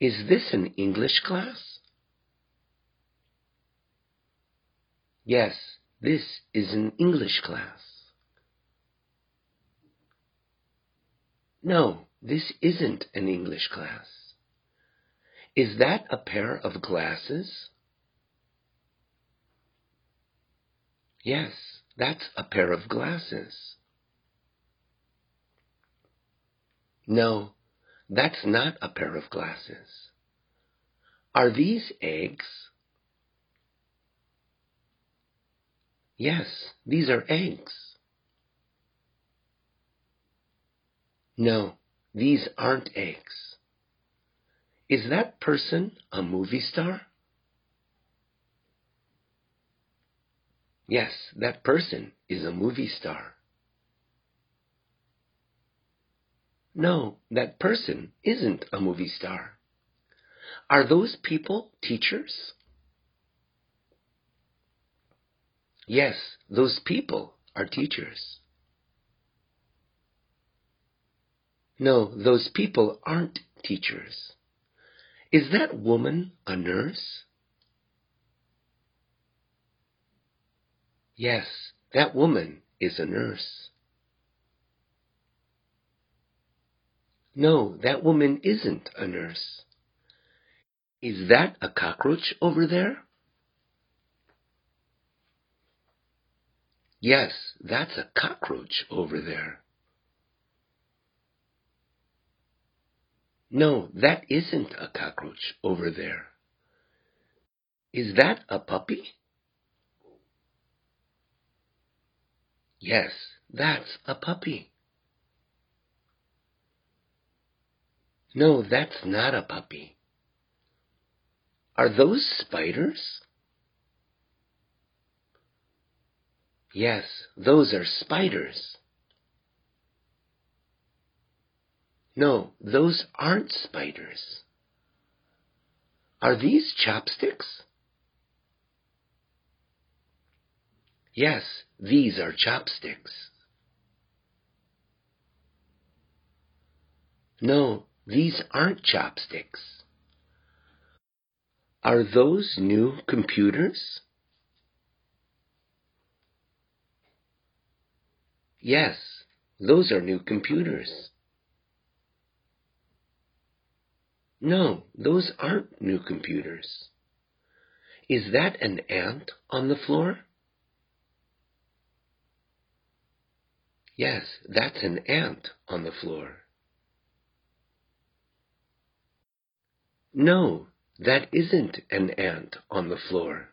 Is this an English class? Yes, this is an English class. No, this isn't an English class. Is that a pair of glasses? Yes, that's a pair of glasses. No, that's not a pair of glasses. Are these eggs? Yes, these are eggs. No, these aren't eggs. Is that person a movie star? Yes, that person is a movie star. No, that person isn't a movie star. Are those people teachers? Yes, those people are teachers. No, those people aren't teachers. Is that woman a nurse? Yes, that woman is a nurse. No, that woman isn't a nurse. Is that a cockroach over there? Yes, that's a cockroach over there. No, that isn't a cockroach over there. Is that a puppy? Yes, that's a puppy. No, that's not a puppy. Are those spiders? Yes, those are spiders. No, those aren't spiders. Are these chopsticks? Yes, these are chopsticks. No, these aren't chopsticks. Are those new computers? Yes, those are new computers. No, those aren't new computers. Is that an ant on the floor? Yes, that's an ant on the floor. No, that isn't an ant on the floor.